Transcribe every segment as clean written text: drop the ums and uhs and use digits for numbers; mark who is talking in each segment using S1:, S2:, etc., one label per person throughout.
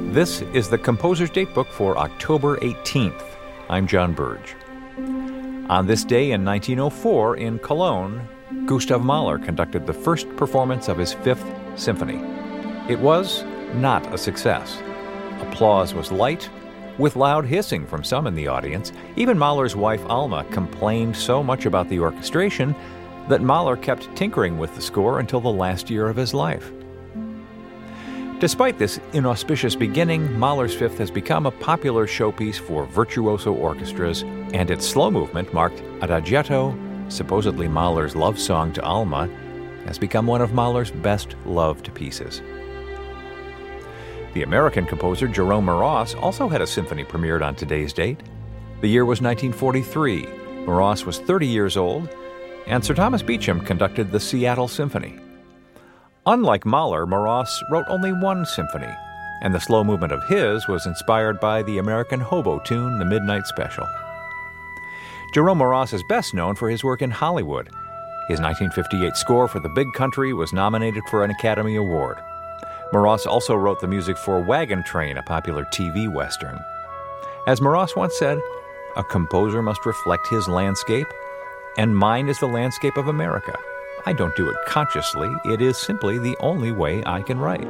S1: This is the Composer's Datebook for October 18th. I'm John Burge. On this day in 1904 in Cologne, Gustav Mahler conducted the first performance of his Fifth Symphony. It was not a success. Applause was light, with loud hissing from some in the audience. Even Mahler's wife Alma complained so much about the orchestration that Mahler kept tinkering with the score until the last year of his life. Despite this inauspicious beginning, Mahler's Fifth has become a popular showpiece for virtuoso orchestras, and its slow movement, marked Adagietto, supposedly Mahler's love song to Alma, has become one of Mahler's best-loved pieces. The American composer Jerome Moross also had a symphony premiered on today's date. The year was 1943. Moross was 30 years old, and Sir Thomas Beecham conducted the Seattle Symphony. Unlike Mahler, Moross wrote only one symphony, and the slow movement of his was inspired by the American hobo tune, The Midnight Special. Jerome Moross is best known for his work in Hollywood. His 1958 score for The Big Country was nominated for an Academy Award. Moross also wrote the music for Wagon Train, a popular TV Western. As Moross once said, "A composer must reflect his landscape, and mine is the landscape of America. I don't do it consciously. It is simply the only way I can write."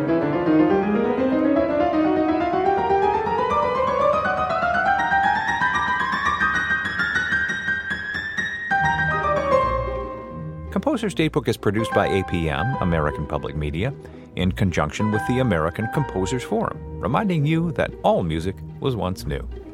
S1: Composer's Datebook is produced by APM, American Public Media, in conjunction with the American Composers Forum, reminding you that all music was once new.